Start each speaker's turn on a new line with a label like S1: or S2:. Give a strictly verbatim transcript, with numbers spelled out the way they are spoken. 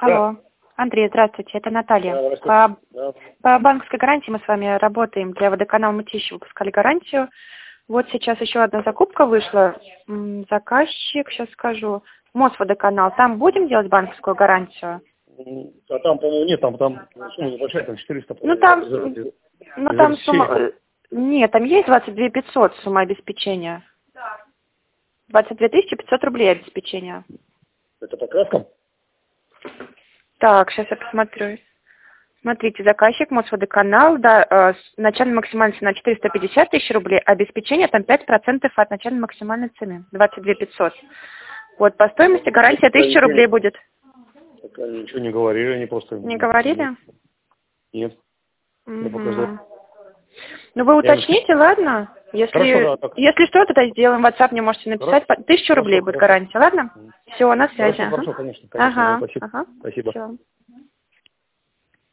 S1: Алло. Андрей, здравствуйте, это Наталья.
S2: Да,
S1: По,
S2: да.
S1: по банковской гарантии мы с вами работаем. Для водоканала Мытищи выпускали гарантию. Вот сейчас еще одна закупка вышла. М, Заказчик, сейчас скажу. Мосводоканал. Там будем делать банковскую гарантию?
S2: М, А там, по-моему, нет, там, там сумма небольшая, там четыреста.
S1: Ну там,
S2: Без- без-
S1: ну
S2: без
S1: там
S2: обеспечения.
S1: сумма... э, Нет, там есть двадцать две тысячи пятьсот сумма обеспечения. двадцать две тысячи пятьсот рублей обеспечения.
S2: Это по краскам?
S1: Так, сейчас я посмотрю. Смотрите, заказчик Мосводоканал, да, э, с- начальная максимальная цена четыреста пятьдесят тысяч рублей, обеспечение там пять процентов от начальной максимальной цены, двадцать две тысячи пятьсот. Вот, по стоимости гарантия тысяча рублей будет.
S2: Так они ничего не говорили, они просто...
S1: Не говорили?
S2: Нет. Я
S1: Мгм.
S2: показал.
S1: Ну вы
S2: Я
S1: уточните, ладно? Если,
S2: Хорошо, да, так.
S1: если что, тогда сделаем, в WhatsApp мне можете написать,
S2: Хорошо.
S1: тысячу рублей
S2: Хорошо,
S1: будет
S2: хорошо.
S1: гарантия, ладно? Все, на связи.
S2: Хорошо,
S1: Ага,
S2: хорошо, конечно, конечно, да,
S1: ага,
S2: спасибо.
S1: ага.
S2: Спасибо.
S1: Всё.